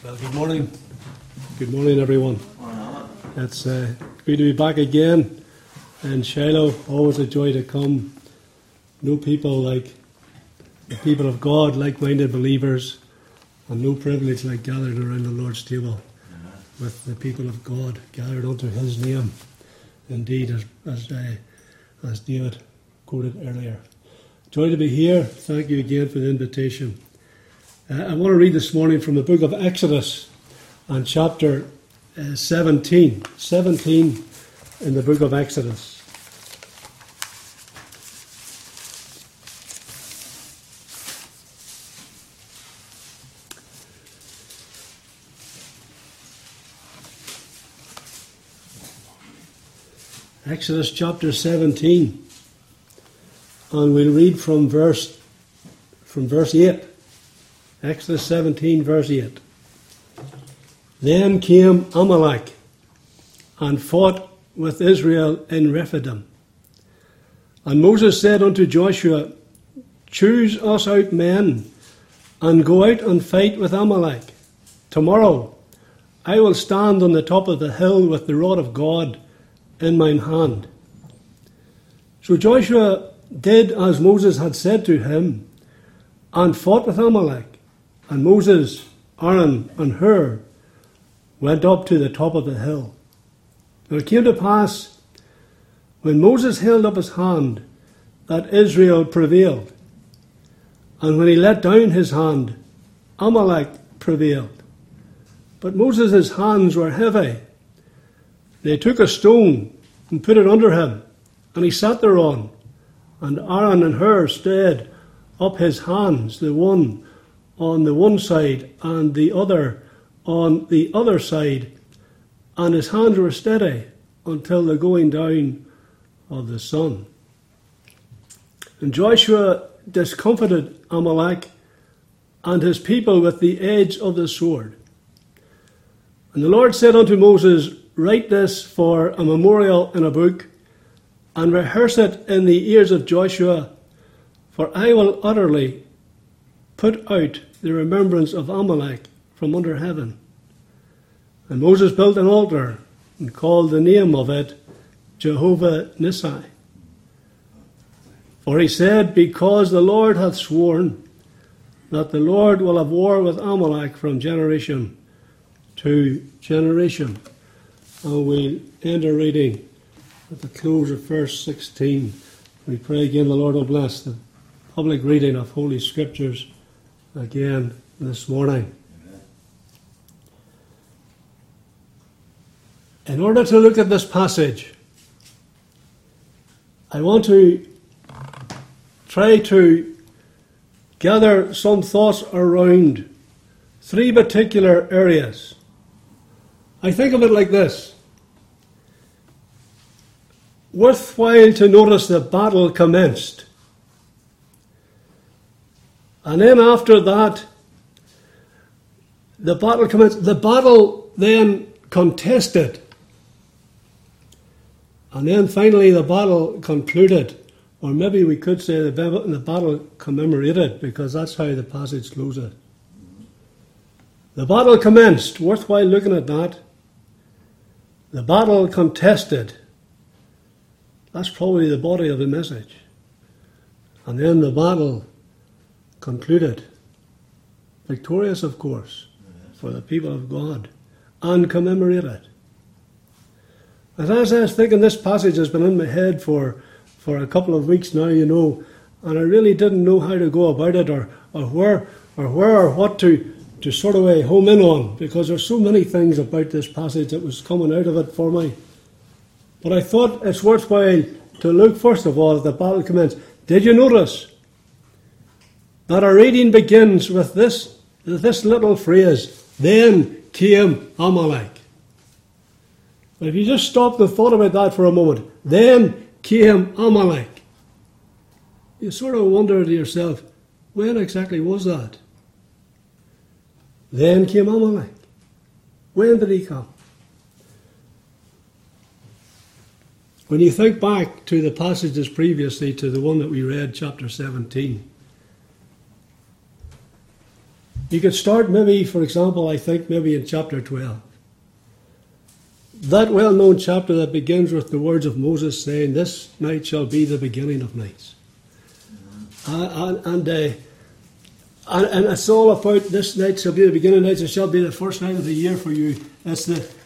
Well, good morning. Good morning, everyone. It's good to be back again in Shiloh. Always a joy to come. No people like the people of God, like-minded believers, and no privilege like gathering around the Lord's table with the people of God, gathered unto His name. Indeed, as David quoted earlier. Joy to be here. Thank you again for the invitation. I want to read this morning from the book of Exodus and chapter 17. 17 in the book of Exodus. Exodus chapter 17. And we'll read from verse 8. Exodus 17, verse 8. Then came Amalek and fought with Israel in Rephidim. And Moses said unto Joshua, Choose us out men, and go out and fight with Amalek. Tomorrow I will stand on the top of the hill with the rod of God in mine hand. So Joshua did as Moses had said to him, and fought with Amalek. And Moses, Aaron, and Hur went up to the top of the hill. And it came to pass, when Moses held up his hand, that Israel prevailed. And when he let down his hand, Amalek prevailed. But Moses' hands were heavy. They took a stone and put it under him, and he sat thereon. And Aaron and Hur stayed up his hands, the one on the one side and the other on the other side, and his hands were steady until the going down of the sun. And Joshua discomfited Amalek and his people with the edge of the sword. And the Lord said unto Moses, Write this for a memorial in a book, and rehearse it in the ears of Joshua, for I will utterly put out the remembrance of Amalek from under heaven. And Moses built an altar and called the name of it Jehovah Nissi. For he said, Because the Lord hath sworn that the Lord will have war with Amalek from generation to generation. And we end our reading at the close of verse 16. We pray again the Lord will bless the public reading of Holy Scriptures again this morning. Amen. In order to look at this passage, I want to try to gather some thoughts around three particular areas. I think of it like this. Worthwhile to notice the battle commenced. And then after that, the battle commenced. The battle then contested. And then finally the battle concluded. Or maybe we could say the battle commemorated, because that's how the passage closes. The battle commenced. Worthwhile looking at that. The battle contested. That's probably the body of the message. And then the battle concluded. Victorious, of course, for the people of God, and commemorated. And as I was thinking, this passage has been in my head for a couple of weeks now, and I really didn't know how to go about it, or where or what to sort of home in on, because there's so many things about this passage that was coming out of it for me. But I thought it's worthwhile to look first of all at the battle commenced. Did you notice that our reading begins with this little phrase, Then came Amalek? But if you just stop and thought about that for a moment, then came Amalek, you sort of wonder to yourself, when exactly was that? Then came Amalek. When did he come? When you think back to the passages previously to the one that we read, chapter 17, You could start maybe, for example, I think maybe in chapter 12. That well-known chapter that begins with the words of Moses saying, "This night shall be the beginning of nights." And it's all about this night shall be the beginning of nights. It shall be the first night of the year for you. It's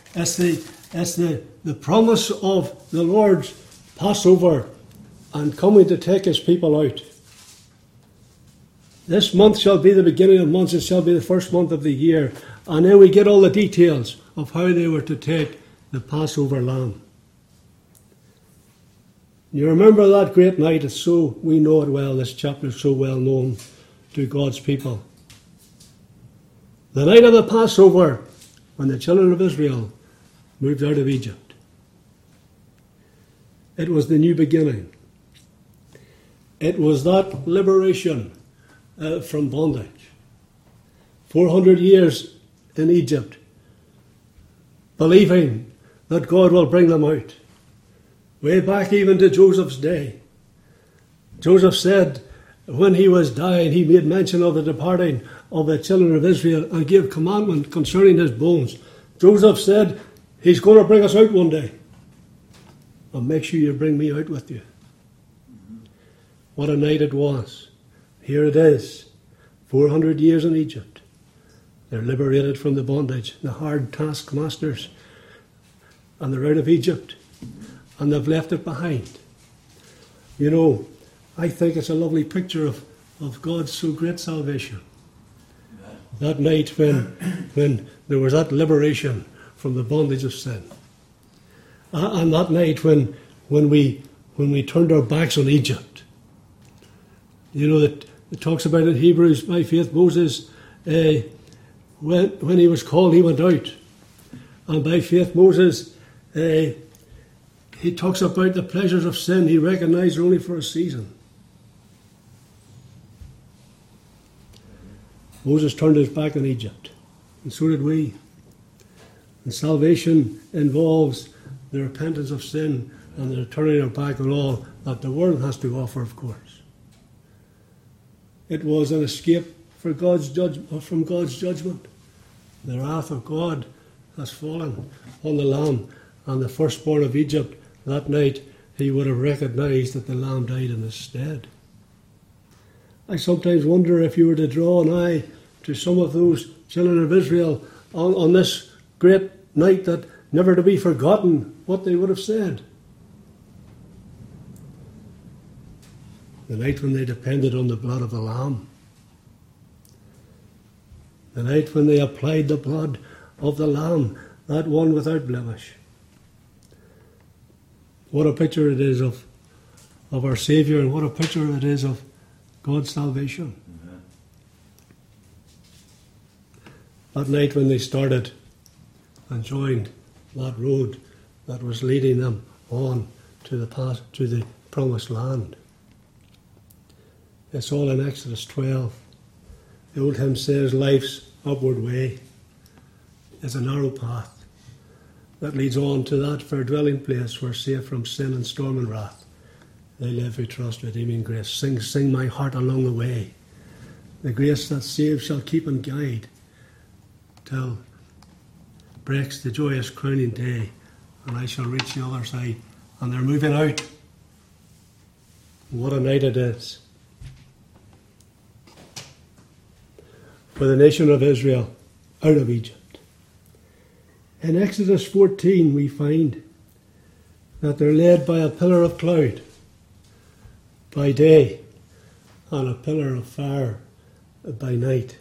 the promise of the Lord's Passover and coming to take his people out. This month shall be the beginning of months. It shall be the first month of the year. And then we get all the details of how they were to take the Passover lamb. You remember that great night? It's so, we know it well. This chapter is so well known to God's people. The night of the Passover, when the children of Israel moved out of Egypt. It was the new beginning. It was that liberation from bondage. 400 years in Egypt, believing that God will bring them out. Way back even to Joseph's day. Joseph said when he was dying, he made mention of the departing of the children of Israel and gave commandment concerning his bones. Joseph said, he's going to bring us out one day. And make sure you bring me out with you. What a night it was. Here it is. 400 years in Egypt. They're liberated from the bondage, the hard taskmasters. And they're out of Egypt. And they've left it behind. You know, I think it's a lovely picture of God's so great salvation. That night when there was that liberation from the bondage of sin. And that night when we turned our backs on Egypt. You know, that it talks about in Hebrews, by faith Moses, when he was called, he went out. And by faith Moses, he talks about the pleasures of sin he recognized only for a season. Moses turned his back on Egypt, and so did we. And salvation involves the repentance of sin and the turning our back on all that the world has to offer, of course. It was an escape from God's judgment. The wrath of God has fallen on the Lamb, and the firstborn of Egypt. That night he would have recognized that the Lamb died in his stead. I sometimes wonder if you were to draw an eye to some of those children of Israel on this great night that never to be forgotten, what they would have said. The night when they depended on the blood of the Lamb. The night when they applied the blood of the Lamb, that one without blemish. What a picture it is of our Saviour, and what a picture it is of God's salvation. Amen. That night when they started and joined that road that was leading them on to the promised land. It's all in Exodus 12. The old hymn says, life's upward way is a narrow path that leads on to that fair dwelling place where, safe from sin and storm and wrath, they live who trust redeeming grace. Sing my heart along the way. The grace that saves shall keep and guide till breaks the joyous crowning day, and I shall reach the other side. And they're moving out. What a night it is for the nation of Israel out of Egypt. In Exodus 14 we find that they're led by a pillar of cloud by day and a pillar of fire by night.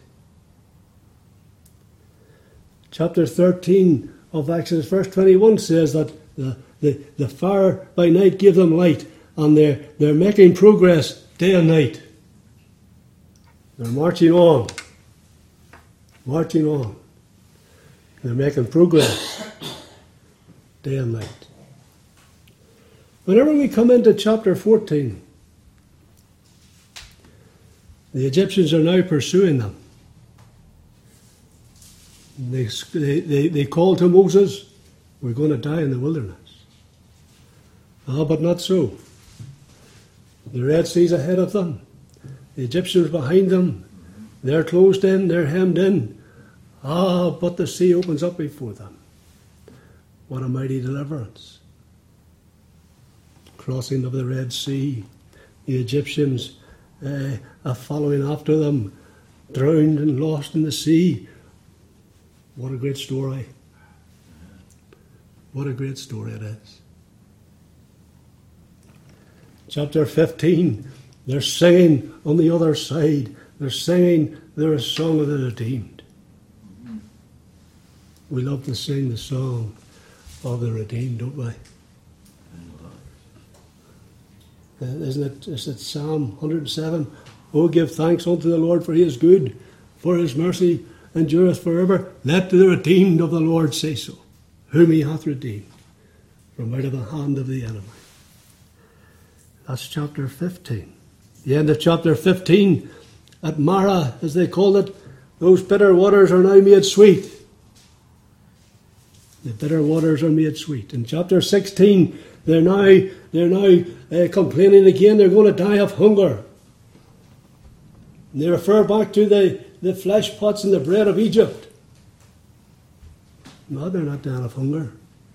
Chapter 13 of Exodus, verse 21 says that the fire by night gave them light, and they're making progress day and night. They're marching on. They're making progress day and night. Whenever we come into chapter 14, the Egyptians are now pursuing them. They call to Moses, we're going to die in the wilderness. But not so. The Red Sea's ahead of them. The Egyptians behind them. They're closed in, they're hemmed in. But the sea opens up before them. What a mighty deliverance. Crossing of the Red Sea. The Egyptians are following after them, drowned and lost in the sea. What a great story. What a great story it is. Chapter 15, they're singing on the other side. They're singing their song of the redeemed. We love to sing the song of the redeemed, don't we? Isn't it Psalm 107? Oh, give thanks unto the Lord, for he is good, for his mercy endureth forever. Let the redeemed of the Lord say so, whom he hath redeemed from out of the hand of the enemy. That's chapter 15. The end of chapter 15, at Mara, as they called it, those bitter waters are now made sweet. The bitter waters are made sweet. In chapter 16, they're now complaining again. They're going to die of hunger. And they refer back to the flesh pots and the bread of Egypt. No, they're not dying of hunger.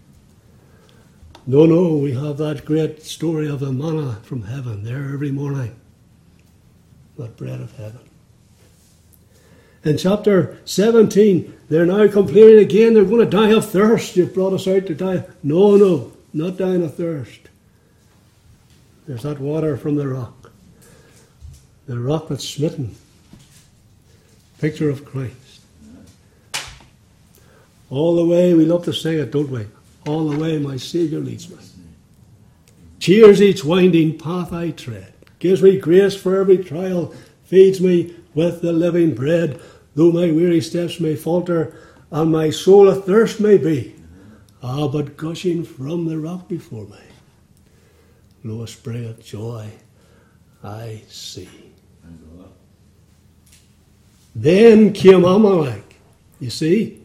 No, we have that great story of the manna from heaven there every morning. That bread of heaven. In chapter 17, they're now complaining again. They're going to die of thirst. You've brought us out to die. No, not dying of thirst. There's that water from the rock. The rock that's smitten. Picture of Christ. All the way, we love to sing it, don't we? All the way my Saviour leads me. Cheers each winding path I tread. Gives me grace for every trial. Feeds me with the living bread. Though my weary steps may falter, and my soul athirst may be. But gushing from the rock before me, lo, a spring of joy I see. Then came Amalek. You see?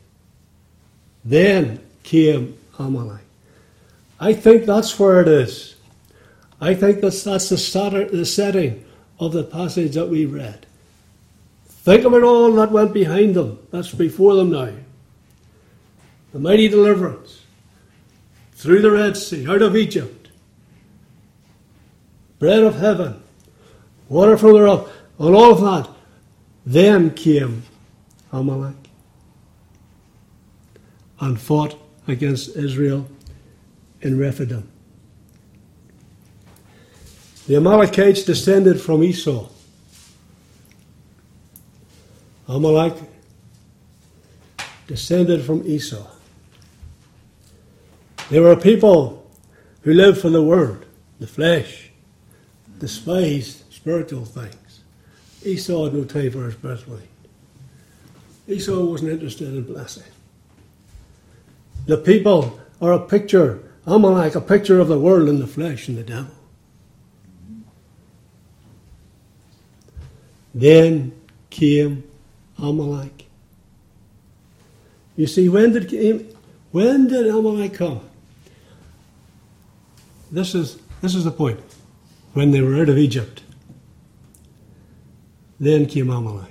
Then came Amalek. I think that's where it is. I think that's the setting of the passage that we read. Think of it all that went behind them. That's before them now. The mighty deliverance. Through the Red Sea, out of Egypt. Bread of heaven. Water from the rock. And all of that. Then came Amalek. And fought against Israel in Rephidim. The Amalekites descended from Esau. Amalek descended from Esau. They were a people who lived for the world, the flesh, despised spiritual things. Esau had no time for his birthright. Esau wasn't interested in blessing. The people are a picture, Amalek, a picture of the world and the flesh and the devil. Then came Amalek. You see, when did Amalek come? This is the point. When they were out of Egypt. Then came Amalek.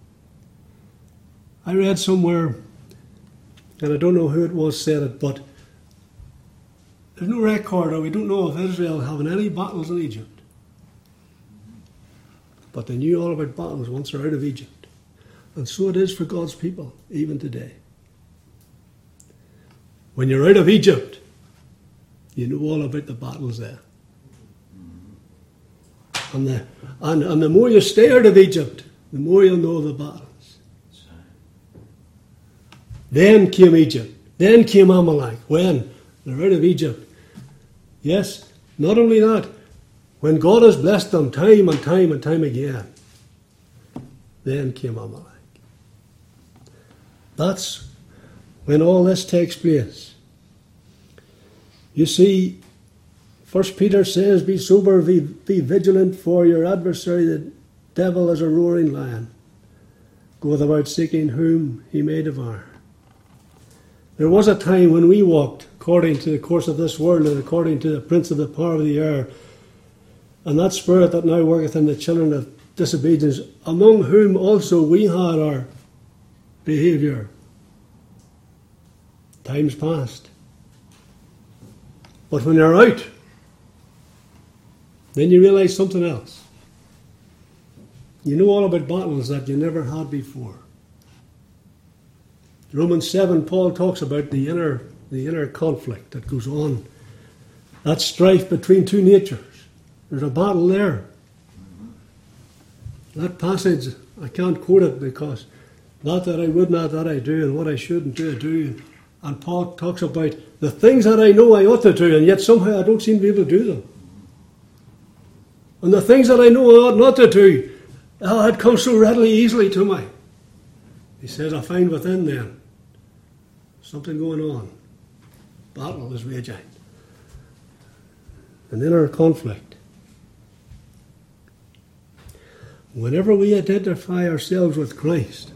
I read somewhere, and I don't know who it was said it, but there's no record, or we don't know of Israel having any battles in Egypt. But they knew all about battles once they're out of Egypt. And so it is for God's people, even today. When you're out of Egypt, you know all about the battles there. And the more you stay out of Egypt, the more you'll know the battles. Then came Egypt. Then came Amalek. When? They're out of Egypt. Yes, not only that, when God has blessed them time and time and time again, then came Amalek. That's when all this takes place. You see, 1 Peter says, be sober, be vigilant, for your adversary, the devil, is a roaring lion, goeth about seeking whom he may devour. There was a time when we walked according to the course of this world and according to the prince of the power of the air, and that spirit that now worketh in the children of disobedience, among whom also we had our behaviour. Times past. But when you're out, then you realise something else. You know all about battles that you never had before. Romans 7, Paul talks about the inner conflict that goes on. That strife between two natures. There's a battle there. That passage, I can't quote it because not that I would not that I do, and what I shouldn't do I do. And Paul talks about the things that I know I ought to do, and yet somehow I don't seem to be able to do them. And the things that I know I ought not to do, it comes so readily, easily to me. He says, I find within them something going on. Battle is raging. An inner conflict. Whenever we identify ourselves with Christ,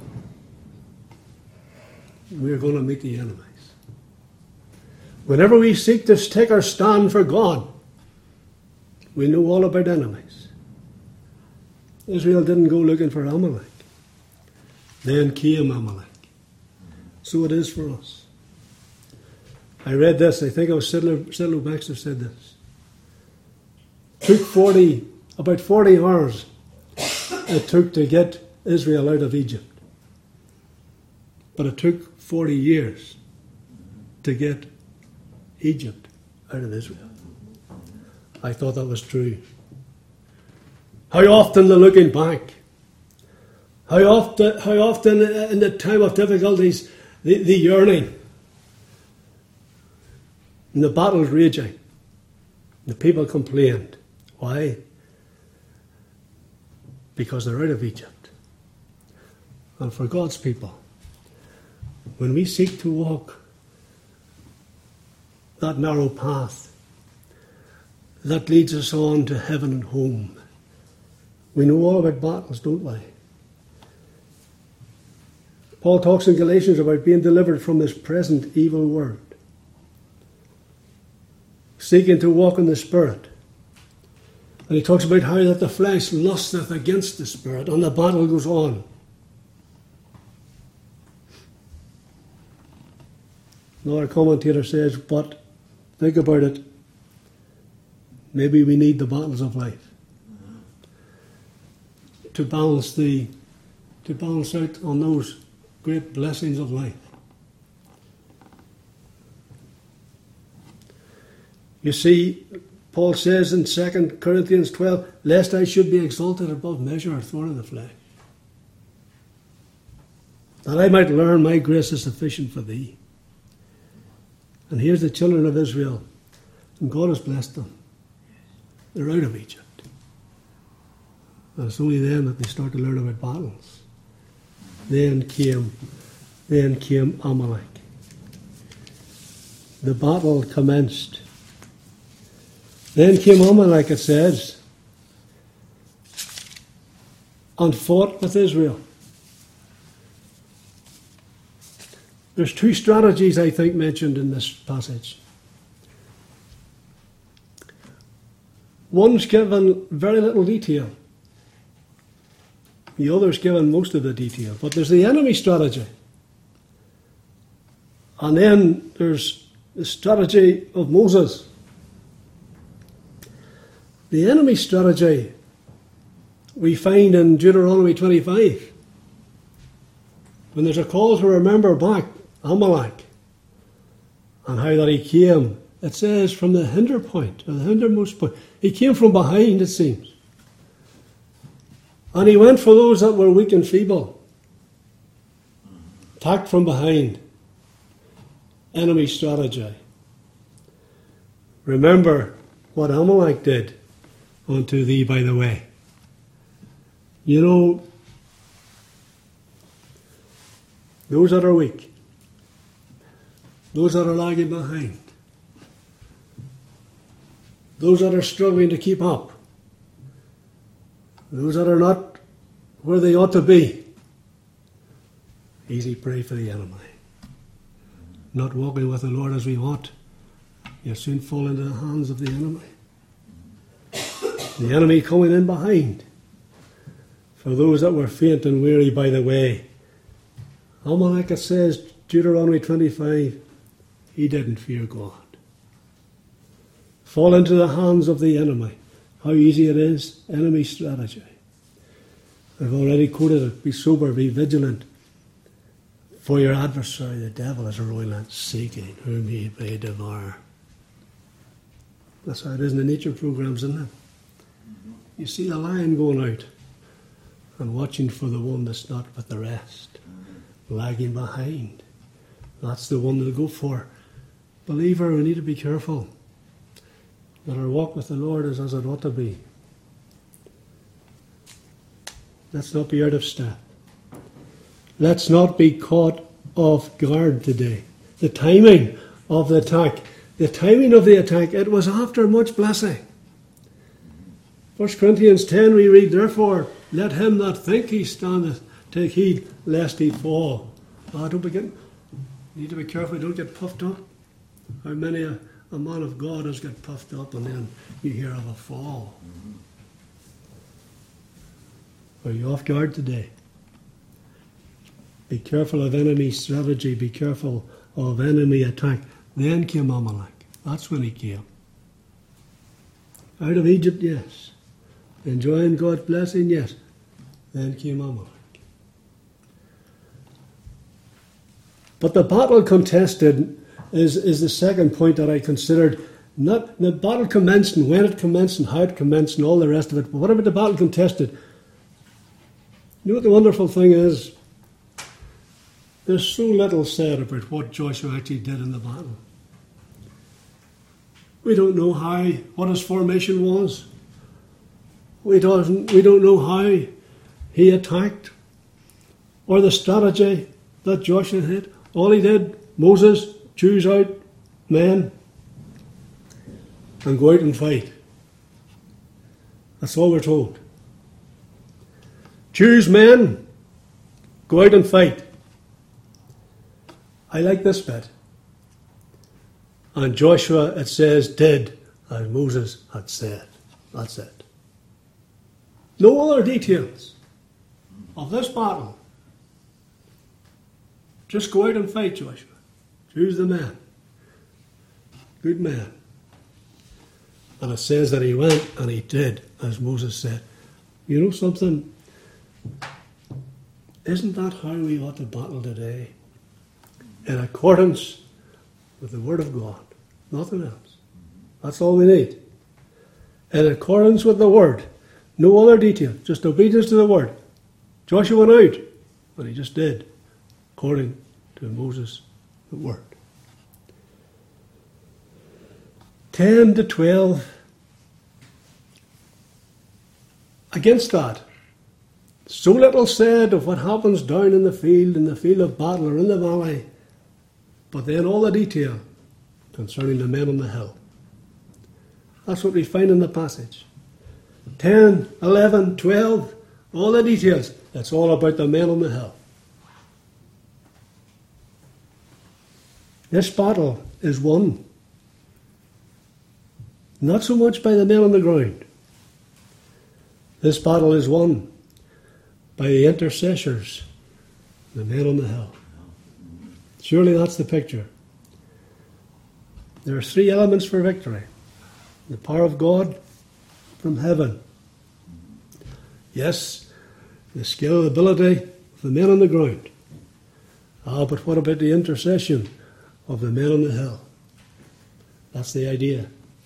we're going to meet the enemies. Whenever we seek to take our stand for God, we know all about enemies. Israel didn't go looking for Amalek. Then came Amalek. So it is for us. I read this, I think it was Sidlow Baxter said this. It took about 40 hours it took to get Israel out of Egypt. But it took 40 years to get Egypt out of Israel. I thought that was true. How often the looking back. How often in the time of difficulties, the yearning. And the battles raging. The people complained. Why? Because they're out of Egypt. And for God's people, when we seek to walk that narrow path that leads us on to heaven and home, we know all about battles, don't we? Paul talks in Galatians about being delivered from this present evil world. Seeking to walk in the Spirit. And he talks about how that the flesh lusteth against the Spirit, and the battle goes on. Another commentator says, but think about it, maybe we need the battles of life to balance out on those great blessings of life. You see, Paul says in 2 Corinthians 12, lest I should be exalted above measure or thorn in the flesh, that I might learn my grace is sufficient for thee. And here's the children of Israel, and God has blessed them. They're out of Egypt. And it's only then that they start to learn about battles. Then came Amalek. The battle commenced. Then came Amalek, it says, and fought with Israel. There's two strategies, I think, mentioned in this passage. One's given very little detail. The other's given most of the detail. But there's the enemy strategy. And then there's the strategy of Moses. The enemy strategy we find in Deuteronomy 25. When there's a call to remember back Amalek and how that he came, it says from the hinder point, or the hindermost point. He came from behind, it seems. And he went for those that were weak and feeble. Attacked from behind. Enemy strategy. Remember what Amalek did unto thee, by the way. You know, those that are weak, those that are lagging behind, those that are struggling to keep up, those that are not where they ought to be, easy prey for the enemy. Not walking with the Lord as we ought, you'll soon fall into the hands of the enemy. The enemy coming in behind. for those that were faint and weary by the way. Amalek, it says, Deuteronomy 25, he didn't fear God. Fall into the hands of the enemy. How easy it is, enemy strategy. I've already quoted it, be sober, be vigilant. For your adversary, the devil, is a roaring lion, seeking whom he may devour. That's how it is in the nature programs, isn't it? You see a lion going out and watching for the one that's not with the rest, lagging behind. That's the one they'll go for. Believer, we need to be careful that our walk with the Lord is as it ought to be. Let's not be out of step. Let's not be caught off guard today. The timing of the attack, it was after much blessing. 1 Corinthians 10 we read, therefore, let him that think he standeth take heed lest he fall. You need to be careful, don't get puffed up. How many a man of God has got puffed up and then you hear of a fall? Are you off guard today? Be careful of enemy strategy. Be careful of enemy attack. Then came Amalek. That's when he came. Out of Egypt, yes. Enjoying God's blessing, yes. Then came Amalek. But the battle contested is the second point that I considered. Not the battle commenced and when it commenced and how it commenced and all the rest of it. But what about the battle contested? You know what the wonderful thing is? There's so little said about what Joshua actually did in the battle. We don't know what his formation was. We don't know how he attacked or the strategy that Joshua had. All he did, Moses, choose out men and go out and fight. That's all we're told. Choose men, go out and fight. I like this bit. And Joshua, it says, did as Moses had said. That's it. No other details of this battle. Just go out and fight, Joshua. Choose the man. Good man. And it says that he went and he did as Moses said. You know something? Isn't that how we ought to battle today? In accordance with the Word of God. Nothing else. That's all we need. In accordance with the Word. No other detail. Just obedience to the Word. Joshua went out, but he just did according to Moses' the Word. 10 to 12. Against that. So little said of what happens down in the field of battle or in the valley. But then all the detail concerning the men on the hill. That's what we find in the passage. 10, 11, 12, all the details. It's all about the men on the hill. This battle is won. Not so much by the men on the ground. This battle is won by the intercessors, the men on the hill. Surely that's the picture. There are three elements for victory. The power of God from heaven. Yes, the skill, ability of the men on the ground. But what about the intercession of the men on the hill? That's the idea.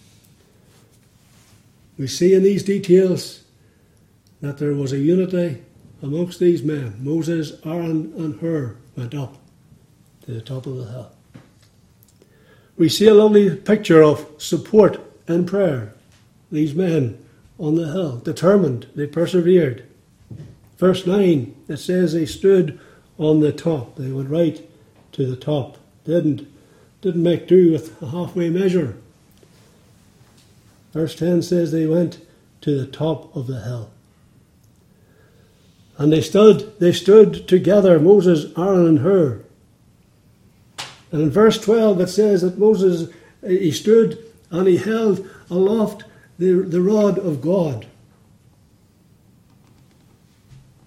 We see in these details that there was a unity amongst these men. Moses, Aaron, and Hur went up to the top of the hill. We see a lovely picture of support and prayer. These men on the hill, determined, they persevered. Verse 9, it says they stood on the top. They went right to the top. Didn't make do with a halfway measure. Verse 10 says they went to the top of the hill. And they stood together, Moses, Aaron, and Hur. And in verse 12 it says that Moses, he stood and he held aloft the rod of God.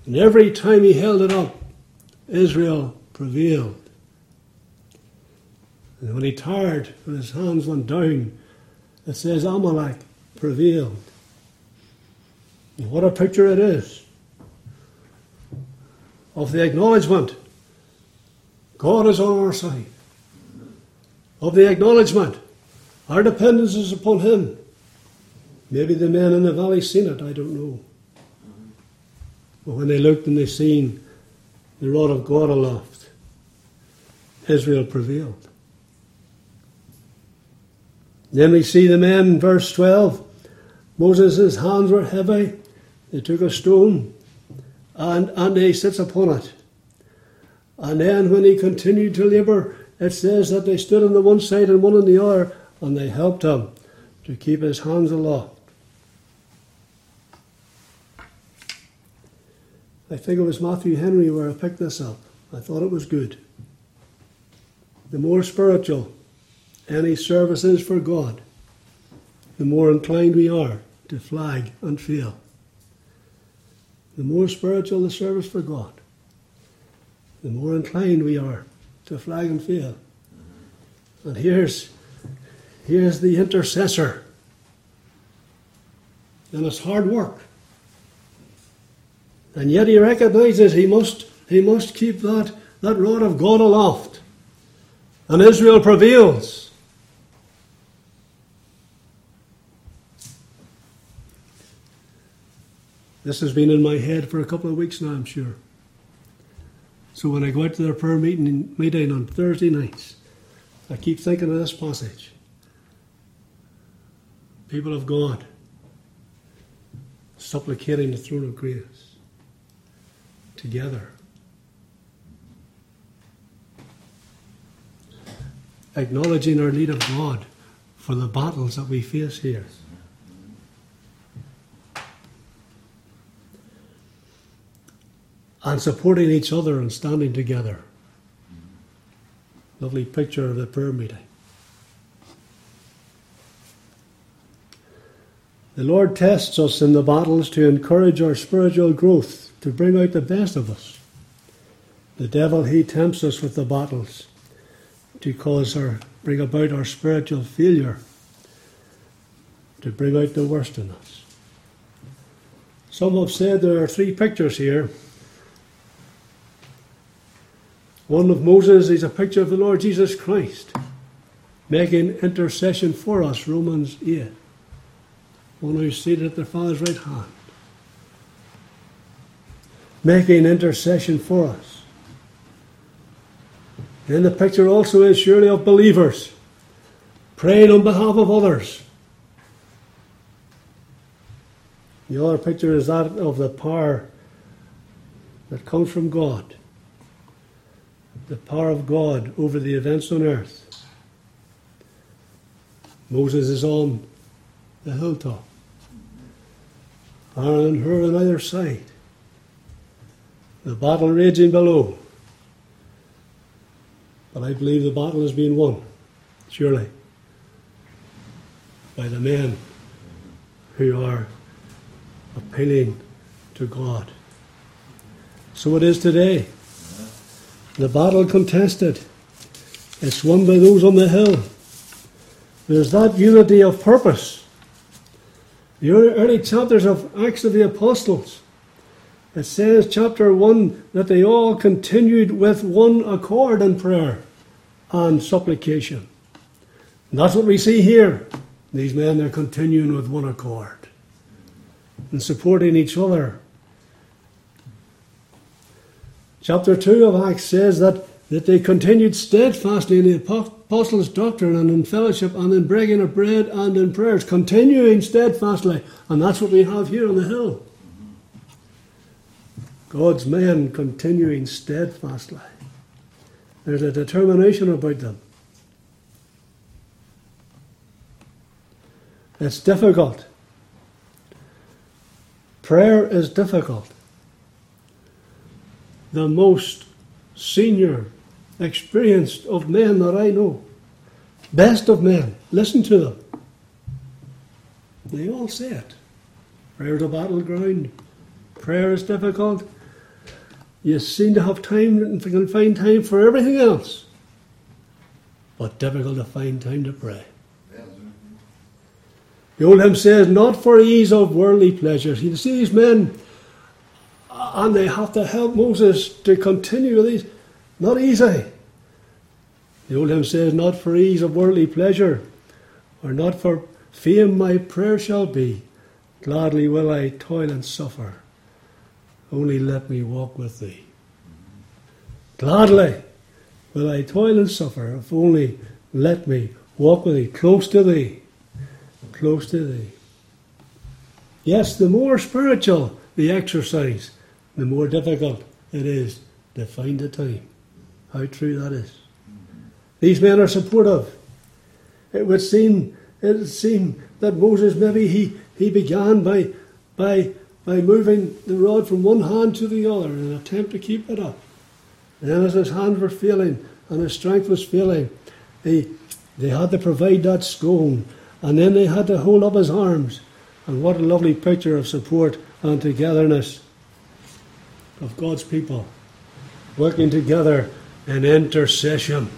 And every time he held it up, Israel prevailed. And when he tired, when his hands went down, it says Amalek prevailed. And what a picture it is of the acknowledgement God is on our side. Of the acknowledgement our dependence is upon him. Maybe the men in the valley seen it, I don't know. But when they looked and they seen the rod of God aloft, Israel prevailed. Then we see the men in verse 12. Moses' hands were heavy. They took a stone and he sits upon it. And then when he continued to labour, it says that they stood on the one side and one on the other, and they helped him to keep his hands aloft. I think it was Matthew Henry where I picked this up. I thought it was good. The more spiritual any service is for God, the more inclined we are to flag and fail. The more spiritual the service for God, the more inclined we are to flag and fail. And here's the intercessor. And it's hard work. And yet he recognizes he must keep that rod of God aloft. And Israel prevails. This has been in my head for a couple of weeks now, I'm sure. So when I go out to their prayer meeting on Thursday nights, I keep thinking of this passage. People of God, supplicating the throne of grace together. Acknowledging our need of God for the battles that we face here. And supporting each other and standing together. Lovely picture of the prayer meeting. The Lord tests us in the battles to encourage our spiritual growth, to bring out the best of us. The devil, he tempts us with the battles to bring about our spiritual failure, to bring out the worst in us. Some have said there are three pictures here. One of Moses is a picture of the Lord Jesus Christ, making intercession for us, Romans 8. One who's seated at the Father's right hand, making intercession for us. Then the picture also is surely of believers, praying on behalf of others. The other picture is that of the power that comes from God. The power of God over the events on earth. Moses is on the hilltop. Aaron and Hur on either side. The battle raging below. But I believe the battle is being won, surely, by the men who are appealing to God. So it is today. The battle contested. It's won by those on the hill. There's that unity of purpose. The early chapters of Acts of the Apostles, it says, chapter 1, that they all continued with one accord in prayer and supplication. And that's what we see here. These men are continuing with one accord and supporting each other. Chapter 2 of Acts says that they continued steadfastly in the apostles' doctrine and in fellowship and in breaking of bread and in prayers, continuing steadfastly. And that's what we have here on the hill. God's men continuing steadfastly. There's a determination about them. It's difficult. Prayer is difficult. The most senior, experienced of men that I know, best of men, listen to them. They all say it. Prayer is a battleground. Prayer is difficult. You seem to have time and can find time for everything else, but difficult to find time to pray. The old hymn says, not for ease of worldly pleasures. You see these men, and they have to help Moses to continue these. Not easy. The old hymn says, not for ease of worldly pleasure, or not for fame my prayer shall be. Gladly will I toil and suffer. Only let me walk with thee. Gladly will I toil and suffer, if only let me walk with thee, close to thee. Close to thee. Yes, the more spiritual the exercise, the more difficult it is to find the time. How true that is. These men are supportive. It would seem that Moses, maybe he began by moving the rod from one hand to the other in an attempt to keep it up. And then as his hands were failing and his strength was failing, they had to provide that stone. And then they had to hold up his arms. And what a lovely picture of support and togetherness of God's people working together in intercession.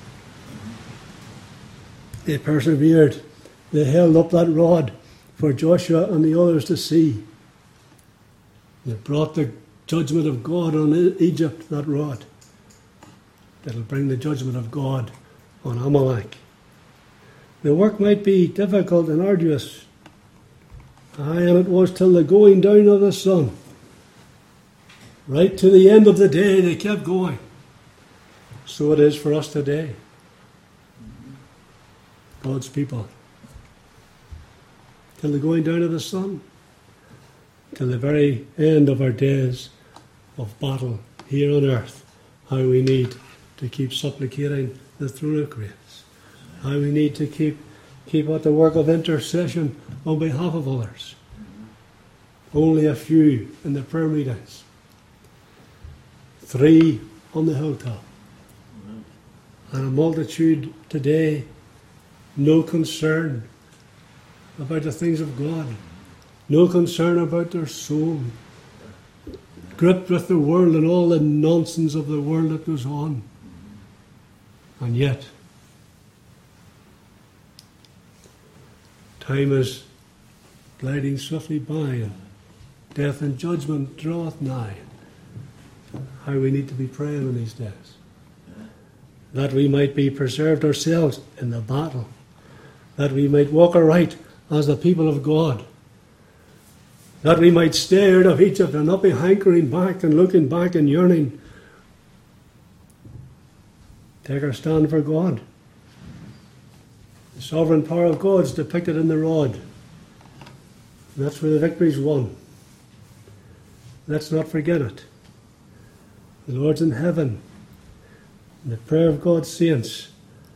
They persevered. They held up that rod for Joshua and the others to see. They brought the judgment of God on Egypt, that rod. That'll bring the judgment of God on Amalek. The work might be difficult and arduous. Aye, and it was till the going down of the sun. Right to the end of the day, they kept going. So it is for us today. God's people. Till the going down of the sun. Till the very end of our days of battle here on earth. How we need to keep supplicating the throne of grace. How we need to keep at the work of intercession on behalf of others. Only a few in the prayer meetings. 3 on the hilltop. And a multitude today, no concern about the things of God. No concern about their soul. Gripped with the world and all the nonsense of the world that goes on. And yet, time is gliding swiftly by, and death and judgment draweth nigh. How we need to be praying in these days. That we might be preserved ourselves in the battle. That we might walk aright as the people of God. That we might stay out of Egypt and not be hankering back and looking back and yearning. Take our stand for God. The sovereign power of God is depicted in the rod. And that's where the victory is won. Let's not forget it. The Lord's in heaven. And the prayer of God's saints.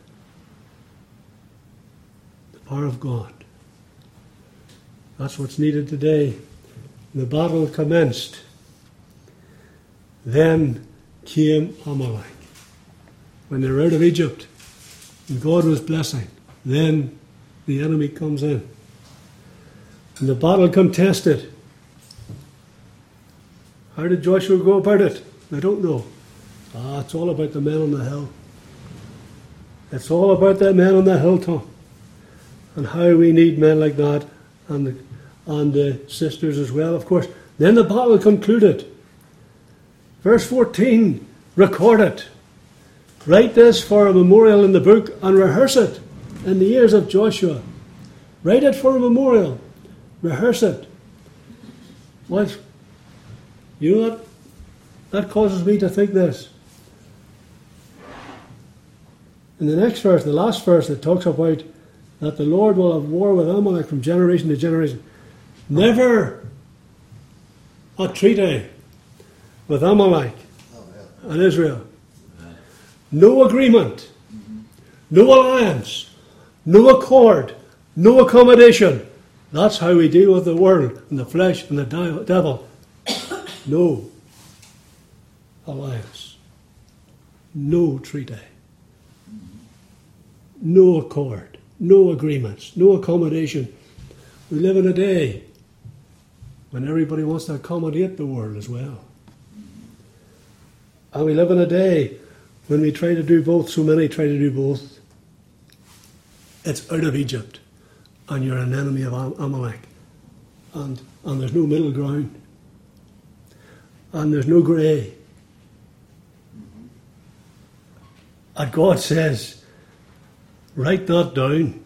The power of God. That's what's needed today. The battle commenced. Then came Amalek. When they were out of Egypt and God was blessing, then the enemy comes in. And the battle contested. How did Joshua go about it? I don't know. It's all about the men on the hill. It's all about the men on the hilltop. And how we need men like that, and the sisters as well, of course. Then the battle concluded. Verse 14, record it. Write this for a memorial in the book and rehearse it in the ears of Joshua. Write it for a memorial. Rehearse it. What? You know what? That causes me to think this. In the next verse, the last verse, it talks about that the Lord will have war with Amalek from generation to generation. Never a treaty with Amalek and Israel. No agreement, no alliance, no accord, no accommodation. That's how we deal with the world and the flesh and the devil. No alliance, no treaty, no accord, no agreements, no accommodation. We live in a day when everybody wants to accommodate the world as well. And we live in a day when we try to do both, so many try to do both. It's out of Egypt, and you're an enemy of Amalek. And there's no middle ground. And there's no grey. And God says, write that down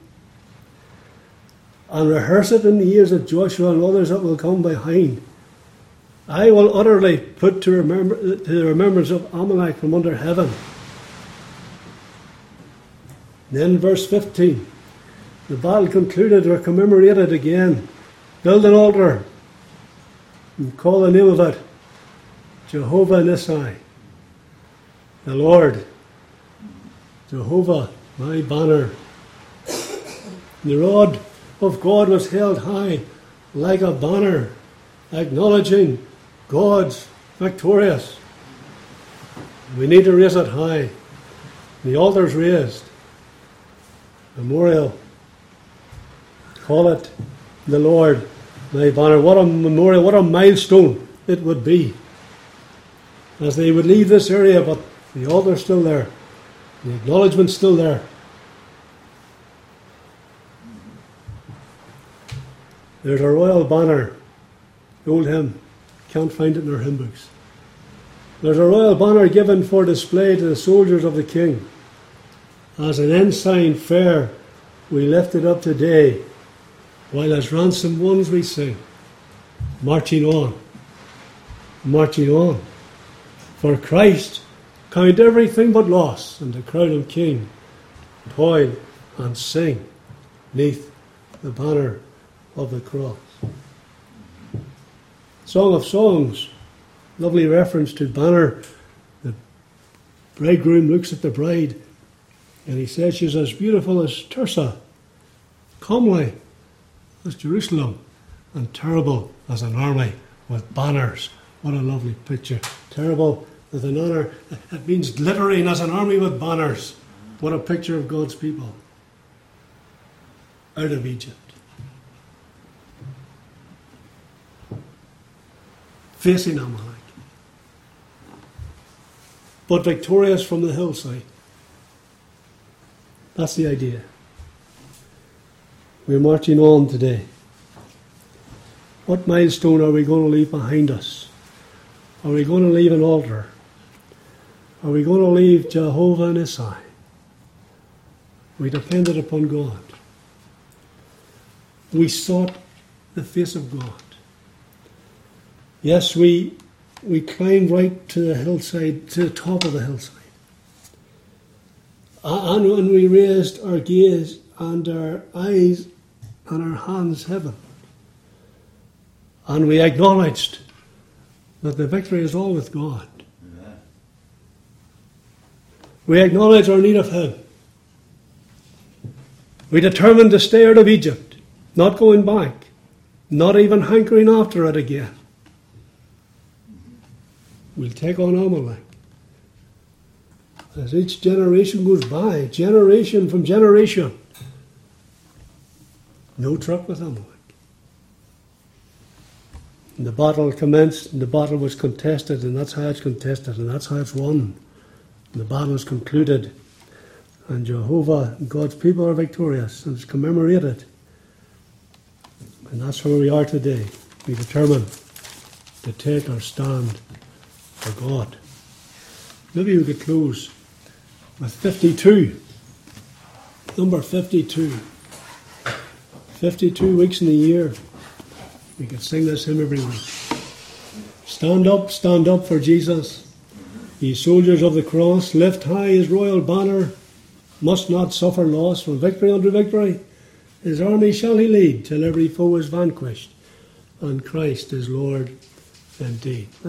and rehearse it in the ears of Joshua and others that will come behind. I will utterly put to the remembrance of Amalek from under heaven. Then verse 15, the battle concluded or commemorated again. Build an altar and call the name of it Jehovah Nissi, the Lord, Jehovah, my banner. The rod of God was held high like a banner, acknowledging God's victorious. We need to raise it high. The altar's raised. Memorial. Call it the Lord, my banner. What a memorial, what a milestone it would be as they would leave this area, but the altar's still there. The acknowledgement's still there. There's a royal banner. The old hymn. Can't find it in our hymn books. There's a royal banner given for display to the soldiers of the King. As an ensign fair, we lift it up today, while as ransomed ones we sing, marching on, marching on. For Christ, count everything but loss, and to crown him King, toil and sing neath the banner of the cross. Song of Songs, lovely reference to banner. The bridegroom looks at the bride and he says she's as beautiful as Tirzah, comely as Jerusalem, and terrible as an army with banners. What a lovely picture. Terrible with an honour. It means glittering as an army with banners. What a picture of God's people out of Egypt. Facing Amalek, but victorious from the hillside. That's the idea. We're marching on today. What milestone are we going to leave behind us? Are we going to leave an altar? Are we going to leave Jehovah Nissi? We depended upon God. We sought the face of God. Yes, we climbed right to the hillside, to the top of the hillside. And when we raised our gaze and our eyes and our hands heaven, and we acknowledged that the victory is all with God. Amen. We acknowledge our need of Him. We determined to stay out of Egypt, not going back, not even hankering after it again. We'll take on Amalek. As each generation goes by, generation from generation, no truck with Amalek. And the battle commenced, and the battle was contested, and that's how it's contested, and that's how it's won. And the battle is concluded, and Jehovah, God's people are victorious, and it's commemorated. And that's where we are today. We determine to take our stand for God. Maybe we could close with 52. Number 52. 52 weeks in the year. We could sing this hymn every week. Stand up for Jesus. Ye soldiers of the cross, lift high his royal banner. Must not suffer loss from victory unto victory. His army shall he lead till every foe is vanquished, and Christ is Lord indeed.